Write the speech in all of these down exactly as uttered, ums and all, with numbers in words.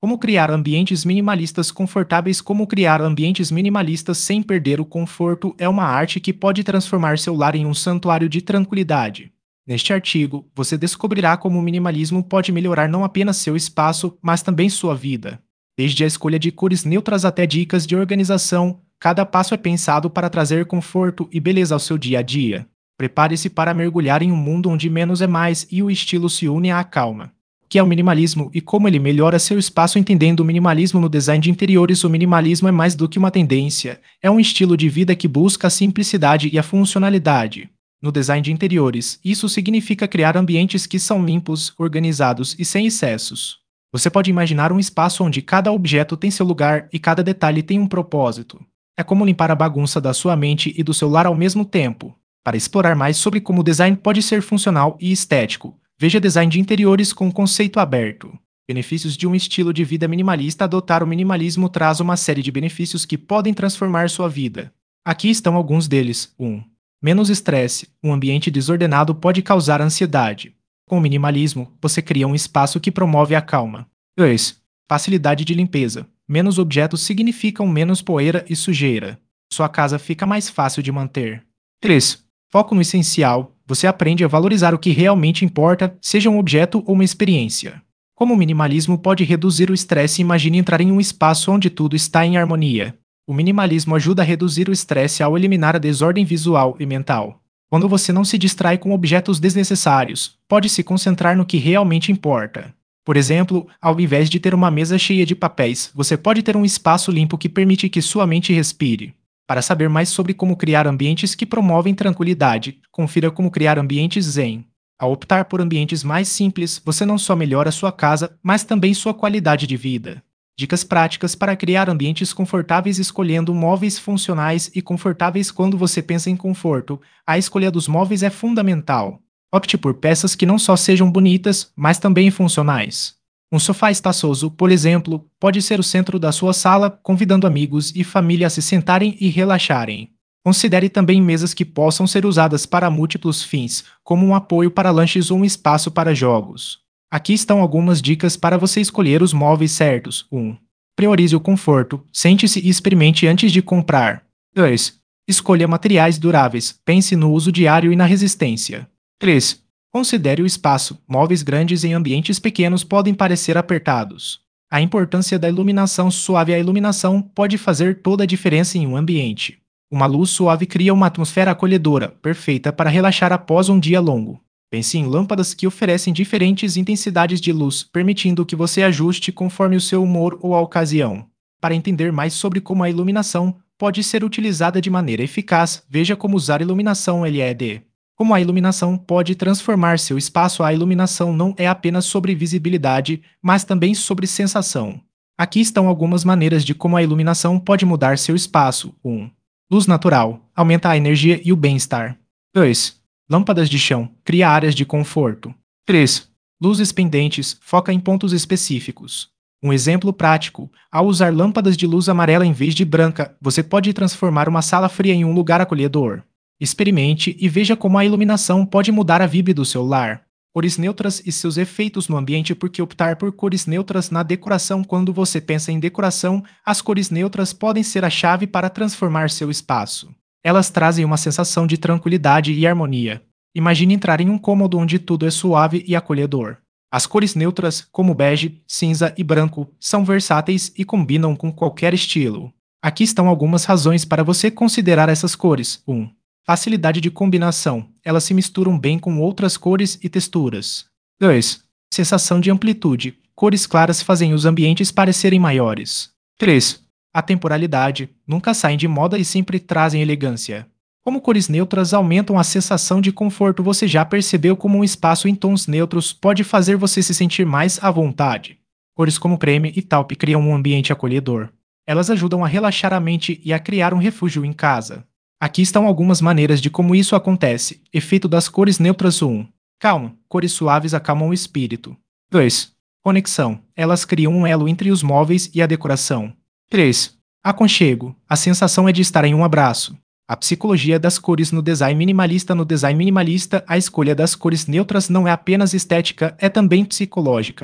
Como criar ambientes minimalistas confortáveis? Como criar ambientes minimalistas sem perder o conforto é uma arte que pode transformar seu lar em um santuário de tranquilidade. Neste artigo, você descobrirá como o minimalismo pode melhorar não apenas seu espaço, mas também sua vida. Desde a escolha de cores neutras até dicas de organização, cada passo é pensado para trazer conforto e beleza ao seu dia a dia. Prepare-se para mergulhar em um mundo onde menos é mais e o estilo se une à calma. O que é o minimalismo e como ele melhora seu espaço? Entendendo o minimalismo no design de interiores. O minimalismo é mais do que uma tendência, é um estilo de vida que busca a simplicidade e a funcionalidade. No design de interiores, isso significa criar ambientes que são limpos, organizados e sem excessos. Você pode imaginar um espaço onde cada objeto tem seu lugar e cada detalhe tem um propósito. É como limpar a bagunça da sua mente e do seu lar ao mesmo tempo. Para explorar mais sobre como o design pode ser funcional e estético, veja Design de Interiores com conceito aberto. Benefícios de um estilo de vida minimalista. Adotar o minimalismo traz uma série de benefícios que podem transformar sua vida. Aqui estão alguns deles. um. Menos estresse. Um ambiente desordenado pode causar ansiedade. Com o minimalismo, você cria um espaço que promove a calma. dois. Facilidade de limpeza. Menos objetos significam menos poeira e sujeira. Sua casa fica mais fácil de manter. três. Foco no essencial. Você aprende a valorizar o que realmente importa, seja um objeto ou uma experiência. Como o minimalismo pode reduzir o estresse? Imagine entrar em um espaço onde tudo está em harmonia. O minimalismo ajuda a reduzir o estresse ao eliminar a desordem visual e mental. Quando você não se distrai com objetos desnecessários, pode se concentrar no que realmente importa. Por exemplo, ao invés de ter uma mesa cheia de papéis, você pode ter um espaço limpo que permite que sua mente respire. Para saber mais sobre como criar ambientes que promovem tranquilidade, confira como criar ambientes zen. Ao optar por ambientes mais simples, você não só melhora sua casa, mas também sua qualidade de vida. Dicas práticas para criar ambientes confortáveis. Escolhendo móveis funcionais e confortáveis. Quando você pensa em conforto, a escolha dos móveis é fundamental. Opte por peças que não só sejam bonitas, mas também funcionais. Um sofá espaçoso, por exemplo, pode ser o centro da sua sala, convidando amigos e família a se sentarem e relaxarem. Considere também mesas que possam ser usadas para múltiplos fins, como um apoio para lanches ou um espaço para jogos. Aqui estão algumas dicas para você escolher os móveis certos. um. Priorize o conforto. Sente-se e experimente antes de comprar. dois. Escolha materiais duráveis. Pense no uso diário e na resistência. três. Considere o espaço. Móveis grandes em ambientes pequenos podem parecer apertados. A importância da iluminação suave. A iluminação pode fazer toda a diferença em um ambiente. Uma luz suave cria uma atmosfera acolhedora, perfeita para relaxar após um dia longo. Pense em lâmpadas que oferecem diferentes intensidades de luz, permitindo que você ajuste conforme o seu humor ou a ocasião. Para entender mais sobre como a iluminação pode ser utilizada de maneira eficaz, veja como usar iluminação L E D. Como a iluminação pode transformar seu espaço. A iluminação não é apenas sobre visibilidade, mas também sobre sensação. Aqui estão algumas maneiras de como a iluminação pode mudar seu espaço. um. Luz natural. Aumenta a energia e o bem-estar. dois. Lâmpadas de chão. Cria áreas de conforto. três. Luzes pendentes. Foca em pontos específicos. Um exemplo prático. Ao usar lâmpadas de luz amarela em vez de branca, você pode transformar uma sala fria em um lugar acolhedor. Experimente e veja como a iluminação pode mudar a vibe do seu lar. Cores neutras e seus efeitos no ambiente. Por que optar por cores neutras na decoração? Quando você pensa em decoração, as cores neutras podem ser a chave para transformar seu espaço. Elas trazem uma sensação de tranquilidade e harmonia. Imagine entrar em um cômodo onde tudo é suave e acolhedor. As cores neutras, como bege, cinza e branco, são versáteis e combinam com qualquer estilo. Aqui estão algumas razões para você considerar essas cores. um. Facilidade de combinação. Elas se misturam bem com outras cores e texturas. dois. Sensação de amplitude. Cores claras fazem os ambientes parecerem maiores. três. Atemporalidade. Nunca saem de moda e sempre trazem elegância. Como cores neutras aumentam a sensação de conforto. Você já percebeu como um espaço em tons neutros pode fazer você se sentir mais à vontade? Cores como creme e taupe criam um ambiente acolhedor. Elas ajudam a relaxar a mente e a criar um refúgio em casa. Aqui estão algumas maneiras de como isso acontece. Efeito das cores neutras. um. Calma. Cores suaves acalmam o espírito. dois. Conexão. Elas criam um elo entre os móveis e a decoração. três. Aconchego. A sensação é de estar em um abraço. A psicologia das cores no design minimalista. No design minimalista, a escolha das cores neutras não é apenas estética, é também psicológica.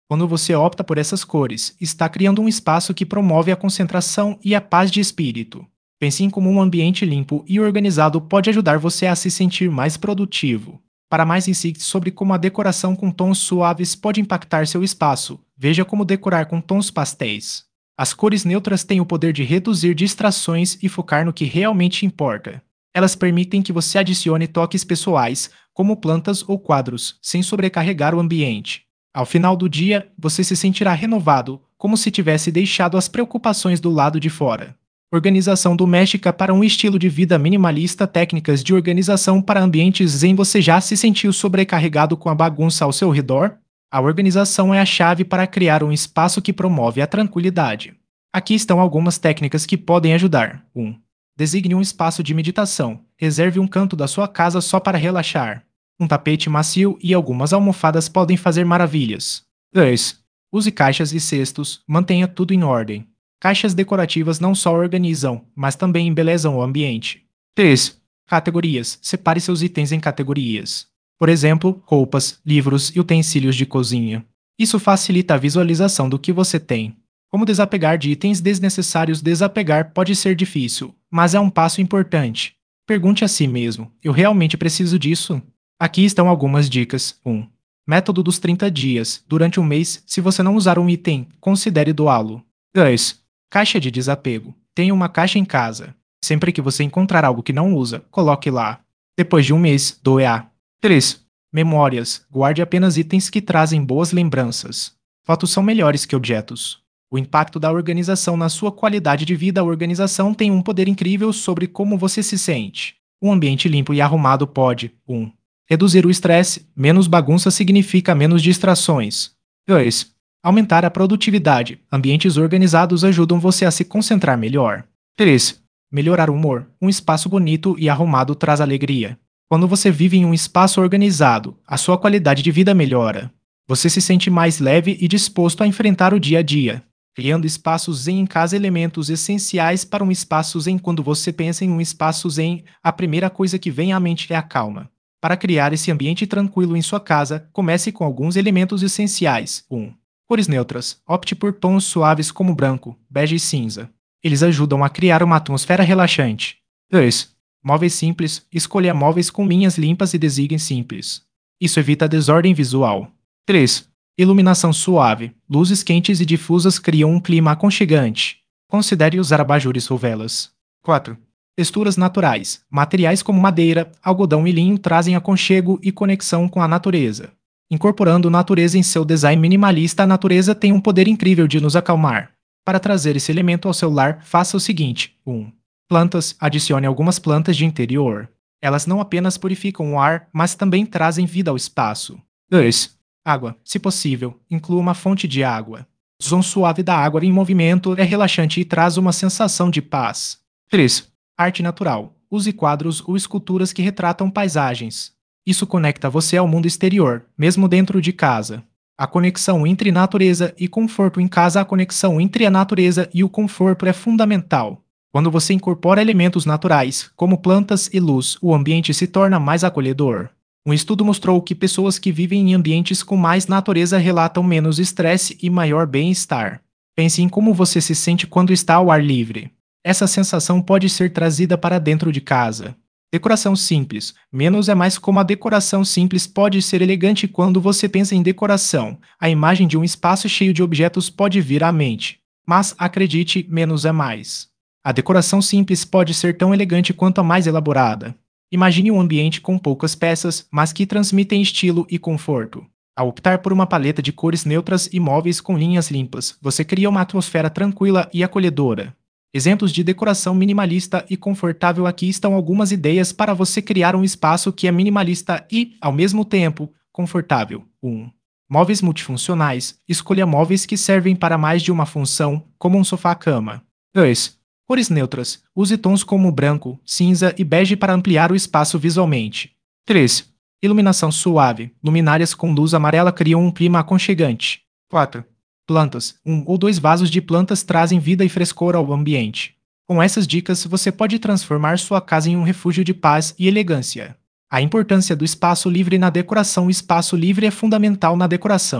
Quando você opta por essas cores, está criando um espaço que promove a concentração e a paz de espírito. Pense em como um ambiente limpo e organizado pode ajudar você a se sentir mais produtivo. Para mais insights sobre como a decoração com tons suaves pode impactar seu espaço, veja como decorar com tons pastéis. As cores neutras têm o poder de reduzir distrações e focar no que realmente importa. Elas permitem que você adicione toques pessoais, como plantas ou quadros, sem sobrecarregar o ambiente. Ao final do dia, você se sentirá renovado, como se tivesse deixado as preocupações do lado de fora. Organização doméstica para um estilo de vida minimalista. Técnicas de organização para ambientes zen. Você já se sentiu sobrecarregado com a bagunça ao seu redor? A organização é a chave para criar um espaço que promove a tranquilidade. Aqui estão algumas técnicas que podem ajudar. um. Designe um espaço de meditação. Reserve um canto da sua casa só para relaxar. Um tapete macio e algumas almofadas podem fazer maravilhas. dois. Use caixas e cestos. Mantenha tudo em ordem. Caixas decorativas não só organizam, mas também embelezam o ambiente. três. Categorias. Separe seus itens em categorias. Por exemplo, roupas, livros e utensílios de cozinha. Isso facilita a visualização do que você tem. Como desapegar de itens desnecessários? Desapegar pode ser difícil, mas é um passo importante. Pergunte a si mesmo: eu realmente preciso disso? Aqui estão algumas dicas. um. Método dos trinta dias. Durante um mês, se você não usar um item, considere doá-lo. dois. Caixa de desapego. Tenha uma caixa em casa. Sempre que você encontrar algo que não usa, coloque lá. Depois de um mês, doe-a. três. Memórias. Guarde apenas itens que trazem boas lembranças. Fotos são melhores que objetos. O impacto da organização na sua qualidade de vida. A organização tem um poder incrível sobre como você se sente. Um ambiente limpo e arrumado pode: um. Reduzir o estresse. Menos bagunça significa menos distrações. dois. Aumentar a produtividade. Ambientes organizados ajudam você a se concentrar melhor. três. Melhorar o humor. Um espaço bonito e arrumado traz alegria. Quando você vive em um espaço organizado, a sua qualidade de vida melhora. Você se sente mais leve e disposto a enfrentar o dia a dia. Criando espaços zen em casa. Elementos essenciais para um espaço zen. Quando você pensa em um espaço zen, a primeira coisa que vem à mente é a calma. Para criar esse ambiente tranquilo em sua casa, comece com alguns elementos essenciais. um. Cores neutras. Opte por tons suaves como branco, bege e cinza. Eles ajudam a criar uma atmosfera relaxante. dois. Móveis simples. Escolha móveis com linhas limpas e design simples. Isso evita a desordem visual. três. Iluminação suave. Luzes quentes e difusas criam um clima aconchegante. Considere usar abajures ou velas. quatro. Texturas naturais. Materiais como madeira, algodão e linho trazem aconchego e conexão com a natureza. Incorporando natureza em seu design minimalista. A natureza tem um poder incrível de nos acalmar. Para trazer esse elemento ao seu lar, faça o seguinte. um. Plantas. Adicione algumas plantas de interior. Elas não apenas purificam o ar, mas também trazem vida ao espaço. dois. Água. Se possível, inclua uma fonte de água. O som suave da água em movimento é relaxante e traz uma sensação de paz. três. Arte natural. Use quadros ou esculturas que retratam paisagens. Isso conecta você ao mundo exterior, mesmo dentro de casa. A conexão entre natureza e conforto em casa. A conexão entre a natureza e o conforto é fundamental. Quando você incorpora elementos naturais, como plantas e luz, o ambiente se torna mais acolhedor. Um estudo mostrou que pessoas que vivem em ambientes com mais natureza relatam menos estresse e maior bem-estar. Pense em como você se sente quando está ao ar livre. Essa sensação pode ser trazida para dentro de casa. Decoração simples. Menos é mais. Como a decoração simples pode ser elegante. Quando você pensa em decoração, a imagem de um espaço cheio de objetos pode vir à mente. Mas, acredite, menos é mais. A decoração simples pode ser tão elegante quanto a mais elaborada. Imagine um ambiente com poucas peças, mas que transmitem estilo e conforto. Ao optar por uma paleta de cores neutras e móveis com linhas limpas, você cria uma atmosfera tranquila e acolhedora. Exemplos de decoração minimalista e confortável. Aqui estão algumas ideias para você criar um espaço que é minimalista e, ao mesmo tempo, confortável. um. Móveis multifuncionais. Escolha móveis que servem para mais de uma função, como um sofá-cama. dois. Cores neutras. Use tons como branco, cinza e bege para ampliar o espaço visualmente. três. Iluminação suave. Luminárias com luz amarela criam um clima aconchegante. quatro. Plantas. Um ou dois vasos de plantas trazem vida e frescor ao ambiente. Com essas dicas, você pode transformar sua casa em um refúgio de paz e elegância. A importância do espaço livre na decoração. O espaço livre é fundamental na decoração.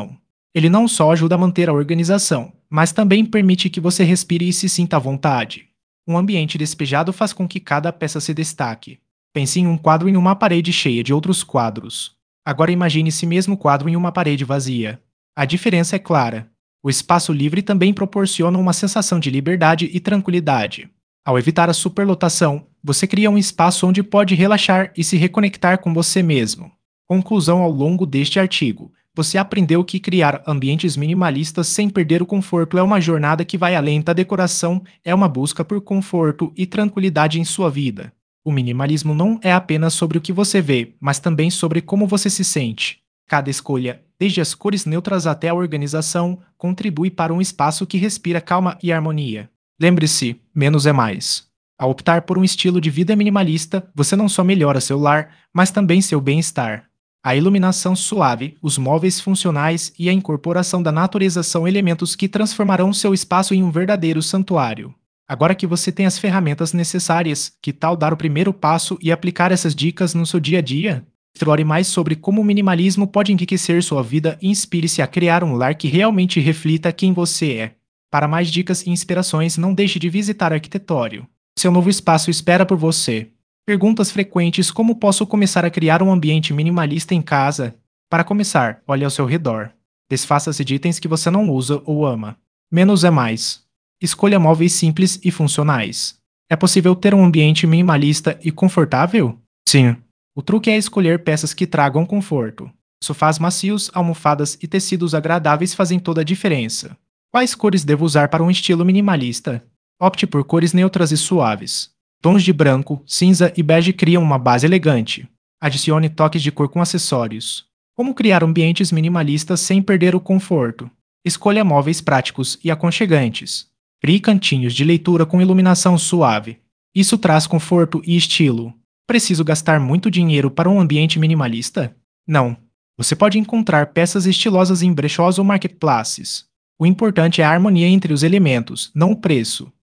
Ele não só ajuda a manter a organização, mas também permite que você respire e se sinta à vontade. Um ambiente despejado faz com que cada peça se destaque. Pense em um quadro em uma parede cheia de outros quadros. Agora imagine esse mesmo quadro em uma parede vazia. A diferença é clara. O espaço livre também proporciona uma sensação de liberdade e tranquilidade. Ao evitar a superlotação, você cria um espaço onde pode relaxar e se reconectar com você mesmo. Conclusão ao longo deste artigo. Você aprendeu que criar ambientes minimalistas sem perder o conforto é uma jornada que vai além da decoração, é uma busca por conforto e tranquilidade em sua vida. O minimalismo não é apenas sobre o que você vê, mas também sobre como você se sente. Cada escolha, desde as cores neutras até a organização, contribui para um espaço que respira calma e harmonia. Lembre-se, menos é mais. Ao optar por um estilo de vida minimalista, você não só melhora seu lar, mas também seu bem-estar. A iluminação suave, os móveis funcionais e a incorporação da natureza são elementos que transformarão seu espaço em um verdadeiro santuário. Agora que você tem as ferramentas necessárias, que tal dar o primeiro passo e aplicar essas dicas no seu dia a dia? Explore mais sobre como o minimalismo pode enriquecer sua vida e inspire-se a criar um lar que realmente reflita quem você é. Para mais dicas e inspirações, não deixe de visitar Arquitetório. Seu novo espaço espera por você. Perguntas frequentes: como posso começar a criar um ambiente minimalista em casa? Para começar, olhe ao seu redor. Desfaça-se de itens que você não usa ou ama. Menos é mais. Escolha móveis simples e funcionais. É possível ter um ambiente minimalista e confortável? Sim. O truque é escolher peças que tragam conforto. Sofás macios, almofadas e tecidos agradáveis fazem toda a diferença. Quais cores devo usar para um estilo minimalista? Opte por cores neutras e suaves. Tons de branco, cinza e bege criam uma base elegante. Adicione toques de cor com acessórios. Como criar ambientes minimalistas sem perder o conforto? Escolha móveis práticos e aconchegantes. Crie cantinhos de leitura com iluminação suave. Isso traz conforto e estilo. Preciso gastar muito dinheiro para um ambiente minimalista? Não. Você pode encontrar peças estilosas em brechós ou marketplaces. O importante é a harmonia entre os elementos, não o preço.